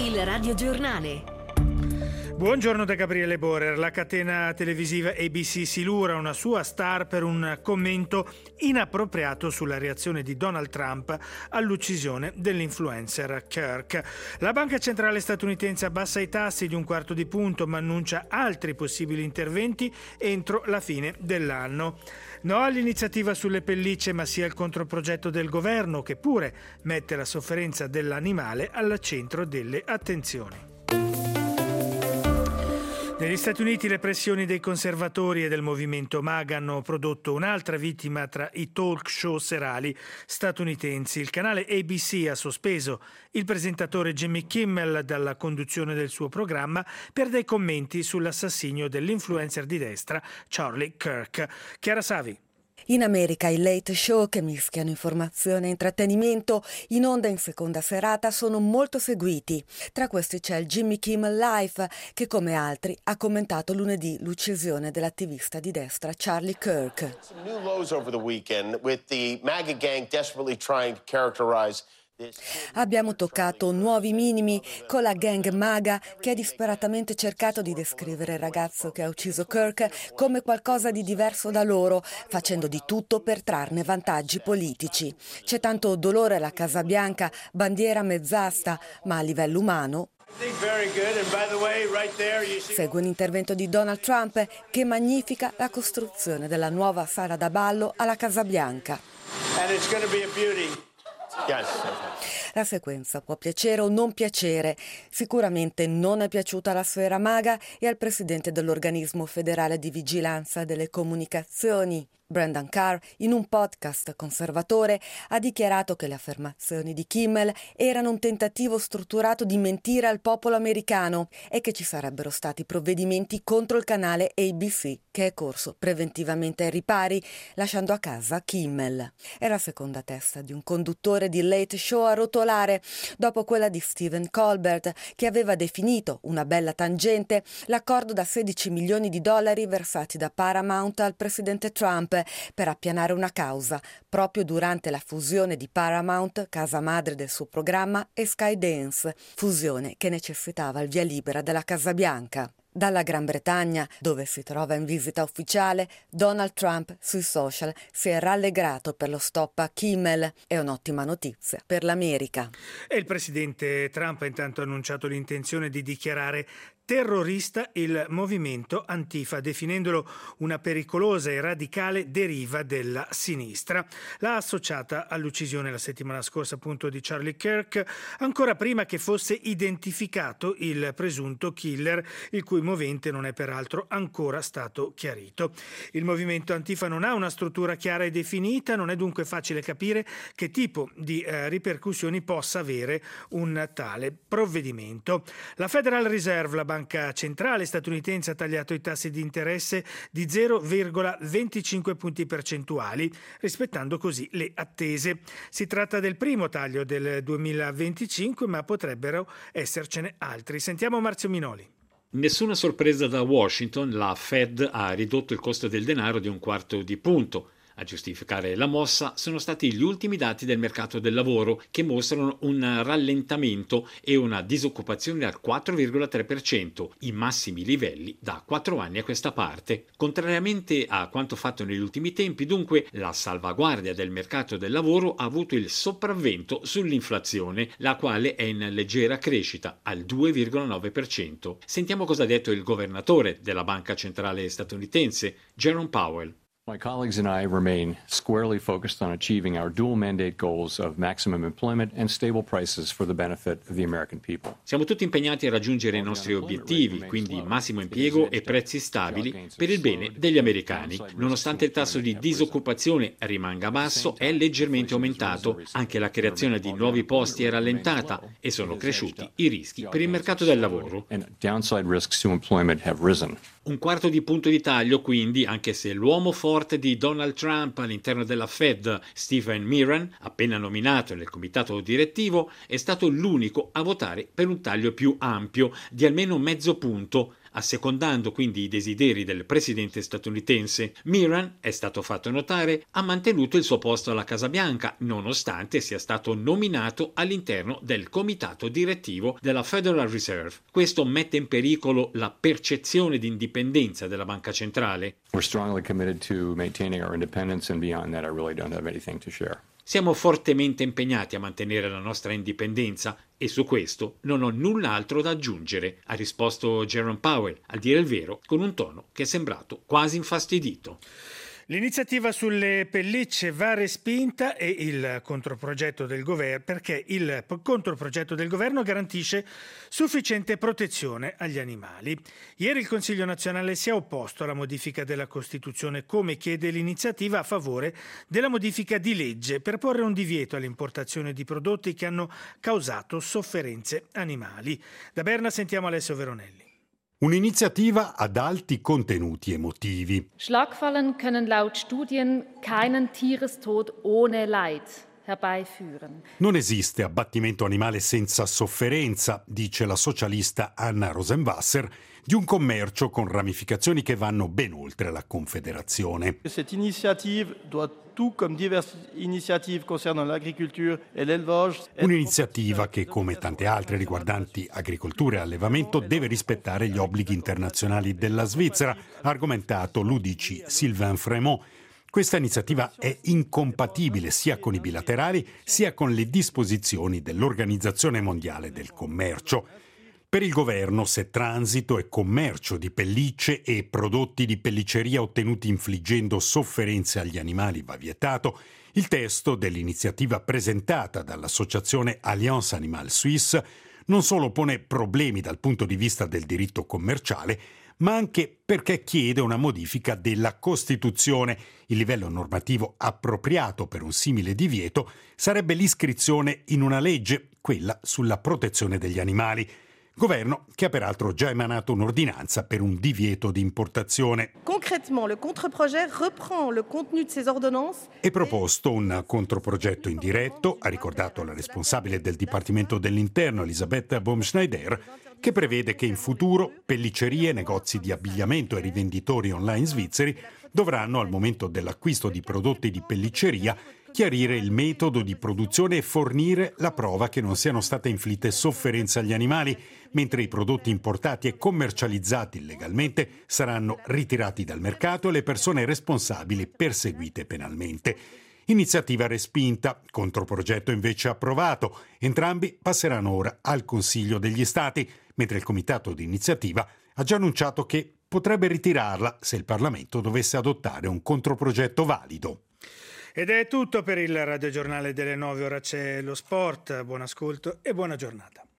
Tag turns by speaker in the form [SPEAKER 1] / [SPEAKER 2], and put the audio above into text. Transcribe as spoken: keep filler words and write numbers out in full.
[SPEAKER 1] Il radiogiornale.
[SPEAKER 2] Buongiorno da Gabriele Borer. La catena televisiva A B C silura una sua star per un commento inappropriato sulla reazione di Donald Trump all'uccisione dell'influencer Kirk. La banca centrale statunitense abbassa i tassi di un quarto di punto ma annuncia altri possibili interventi entro la fine dell'anno. No all'iniziativa sulle pellicce, ma sia il controprogetto del governo che pure mette la sofferenza dell'animale al centro delle attenzioni. Negli Stati Uniti le pressioni dei conservatori e del movimento MAGA hanno prodotto un'altra vittima tra i talk show serali statunitensi. Il canale A B C ha sospeso il presentatore Jimmy Kimmel dalla conduzione del suo programma per dei commenti sull'assassinio dell'influencer di destra Charlie Kirk. Chiara Savi.
[SPEAKER 3] In America i late show, che mischiano informazione e intrattenimento in onda in seconda serata, sono molto seguiti. Tra questi c'è il Jimmy Kimmel Live, che come altri ha commentato lunedì l'uccisione dell'attivista di destra Charlie Kirk.
[SPEAKER 4] Some new lows over the weekend with the MAGA gang desperately trying to characterize.
[SPEAKER 3] Abbiamo toccato nuovi minimi con la gang MAGA che ha disperatamente cercato di descrivere il ragazzo che ha ucciso Kirk come qualcosa di diverso da loro, facendo di tutto per trarne vantaggi politici. C'è tanto dolore alla Casa Bianca, bandiera mezz'asta, ma a livello umano segue un intervento di Donald Trump che magnifica la costruzione della nuova sala da ballo alla Casa Bianca. La sequenza può piacere o non piacere. Sicuramente non è piaciuta alla sfera MAGA e al presidente dell'organismo federale di vigilanza delle comunicazioni. Brendan Carr, in un podcast conservatore, ha dichiarato che le affermazioni di Kimmel erano un tentativo strutturato di mentire al popolo americano e che ci sarebbero stati provvedimenti contro il canale A B C, che è corso preventivamente ai ripari, lasciando a casa Kimmel. È la seconda testa di un conduttore di late show a rotolare, dopo quella di Stephen Colbert, che aveva definito una bella tangente l'accordo da sedici milioni di dollari versati da Paramount al presidente Trump per appianare una causa, proprio durante la fusione di Paramount, casa madre del suo programma, e Skydance, fusione che necessitava il via libera della Casa Bianca. Dalla Gran Bretagna, dove si trova in visita ufficiale, Donald Trump sui social si è rallegrato per lo stop a Kimmel. È un'ottima notizia per l'America.
[SPEAKER 2] E il presidente Trump ha intanto annunciato l'intenzione di dichiarare terrorista il movimento Antifa, definendolo una pericolosa e radicale deriva della sinistra. L'ha associata all'uccisione la settimana scorsa appunto di Charlie Kirk, ancora prima che fosse identificato il presunto killer, il cui movente non è peraltro ancora stato chiarito. Il movimento Antifa non ha una struttura chiara e definita, non è dunque facile capire che tipo di eh, ripercussioni possa avere un tale provvedimento. La Federal Reserve, la banca centrale statunitense, ha tagliato i tassi di interesse di zero virgola venticinque punti percentuali, rispettando così le attese. Si tratta del primo taglio del duemilaventicinque, ma potrebbero essercene altri. Sentiamo Marzio Minoli.
[SPEAKER 5] Nessuna sorpresa da Washington, la Fed ha ridotto il costo del denaro di un quarto di punto. A giustificare la mossa sono stati gli ultimi dati del mercato del lavoro, che mostrano un rallentamento e una disoccupazione al quattro virgola tre per cento, i massimi livelli da quattro anni a questa parte. Contrariamente a quanto fatto negli ultimi tempi, dunque, la salvaguardia del mercato del lavoro ha avuto il sopravvento sull'inflazione, la quale è in leggera crescita al due virgola nove per cento. Sentiamo cosa ha detto il governatore della Banca Centrale statunitense, Jerome Powell.
[SPEAKER 6] My colleagues and I remain squarely focused on achieving our dual mandate goals of maximum employment and stable prices for the benefit of the American people.
[SPEAKER 5] Siamo tutti impegnati a raggiungere i nostri obiettivi, quindi massimo impiego e prezzi stabili per il bene degli americani. Nonostante il tasso di disoccupazione rimanga basso, è leggermente aumentato, anche la creazione di nuovi posti è rallentata e sono cresciuti i rischi per il mercato del lavoro.
[SPEAKER 6] And downside risks to employment have risen.
[SPEAKER 5] Un quarto di punto di taglio, quindi, anche se l'uomo forte di Donald Trump all'interno della Fed, Stephen Miran, appena nominato nel comitato direttivo, è stato l'unico a votare per un taglio più ampio di almeno mezzo punto, assecondando quindi i desideri del presidente statunitense. Miran, è stato fatto notare, ha mantenuto il suo posto alla Casa Bianca, nonostante sia stato nominato all'interno del comitato direttivo della Federal Reserve. Questo mette in pericolo la percezione di indipendenza della banca centrale.
[SPEAKER 6] We're strongly committed to maintaining our independence, and beyond that I really don't have anything to share.
[SPEAKER 5] Siamo fortemente impegnati a mantenere la nostra indipendenza e su questo non ho null'altro da aggiungere, ha risposto Jerome Powell, a dire il vero, con un tono che è sembrato quasi infastidito.
[SPEAKER 2] L'iniziativa sulle pellicce va respinta e il controprogetto del governo perché il controprogetto del governo garantisce sufficiente protezione agli animali. Ieri il Consiglio nazionale si è opposto alla modifica della Costituzione, come chiede l'iniziativa a favore della modifica di legge per porre un divieto all'importazione di prodotti che hanno causato sofferenze animali. Da Berna sentiamo Alessio Veronelli.
[SPEAKER 1] Un'iniziativa ad alti contenuti emotivi.
[SPEAKER 7] Schlagfallen können laut Studien keinen Tierestod ohne Leid herbeiführen.
[SPEAKER 1] Non esiste abbattimento animale senza sofferenza, dice la socialista Anna Rosenwasser, di un commercio con ramificazioni che vanno ben oltre la Confederazione.
[SPEAKER 8] Cette initiative doit tout comme diverse initiatives concernant l'agriculture et l'élevage.
[SPEAKER 1] Un'iniziativa che, come tante altre riguardanti agricoltura e allevamento, deve rispettare gli obblighi internazionali della Svizzera, ha argomentato l'U D C Sylvain Frémont. Questa iniziativa è incompatibile sia con i bilaterali sia con le disposizioni dell'Organizzazione Mondiale del Commercio. Per il governo, se transito e commercio di pellicce e prodotti di pellicceria ottenuti infliggendo sofferenze agli animali va vietato, il testo dell'iniziativa presentata dall'associazione Alliance Animale Suisse non solo pone problemi dal punto di vista del diritto commerciale, ma anche perché chiede una modifica della Costituzione. Il livello normativo appropriato per un simile divieto sarebbe l'iscrizione in una legge, quella sulla protezione degli animali. Governo che ha peraltro già emanato un'ordinanza per un divieto di importazione.
[SPEAKER 9] Concrètement, le contre-projet reprend le contenu de ces ordonnances.
[SPEAKER 1] È proposto un controprogetto indiretto, ha ricordato la responsabile del Dipartimento dell'Interno Elisabetta Baumschneider, che prevede che in futuro pelliccerie, negozi di abbigliamento e rivenditori online svizzeri dovranno, al momento dell'acquisto di prodotti di pellicceria, chiarire il metodo di produzione e fornire la prova che non siano state inflitte sofferenze agli animali, mentre i prodotti importati e commercializzati illegalmente saranno ritirati dal mercato e le persone responsabili perseguite penalmente. Iniziativa respinta, controprogetto invece approvato. Entrambi passeranno ora al Consiglio degli Stati, mentre il comitato di iniziativa ha già annunciato che potrebbe ritirarla se il Parlamento dovesse adottare un controprogetto valido.
[SPEAKER 2] Ed è tutto per il radiogiornale delle nove, ora c'è lo sport. Buon ascolto e buona giornata.